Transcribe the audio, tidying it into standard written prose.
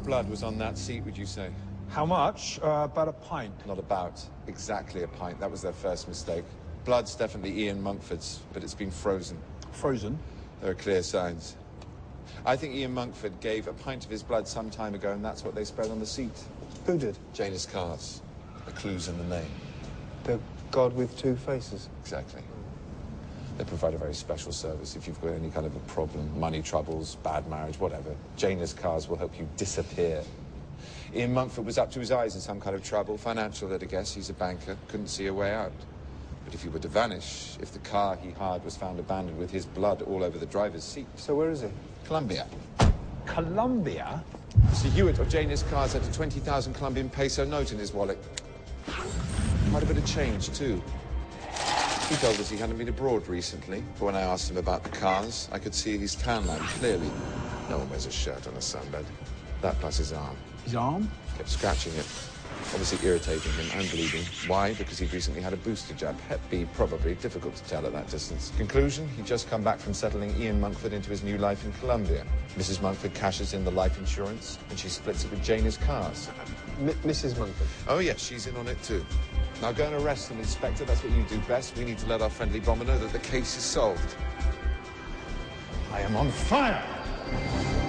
blood was on that seat, would you say? How much? About a pint. Not about. Exactly a pint. That was their first mistake. Blood's definitely Ian Monkford's, but it's been frozen. Frozen? There are clear signs. I think Ian Monkford gave a pint of his blood some time ago, and that's what they spread on the seat. Who did? Janus Cars. The clue's in the name. The god with two faces? Exactly. They provide a very special service if you've got any kind of a problem, money troubles, bad marriage, whatever. Janus Cars will help you disappear. Ian Monkford was up to his eyes in some kind of trouble, financial at a guess. He's a banker, couldn't see a way out. But if he were to vanish, if the car he hired was found abandoned with his blood all over the driver's seat... So where is he? Colombia. Colombia? Mr. Hewitt of Janus Cars had a 20,000 Colombian peso note in his wallet. Quite a bit of change, too. He told us he hadn't been abroad recently, but when I asked him about the cars, I could see his tan line clearly. No one wears a shirt on a sunbed. That plus his arm. His arm? Kept scratching it. Obviously irritating him and bleeding. Why? Because he'd recently had a booster jab. Hep B, probably. Difficult to tell at that distance. Conclusion, he'd just come back from settling Ian Monkford into his new life in Colombia. Mrs. Monkford cashes in the life insurance, and she splits it with Janus Cars. Mrs. Monkford? Oh, yes, she's in on it, too. Now go and arrest them, Inspector. That's what you do best. We need to let our friendly bomber know that the case is solved. I am on fire!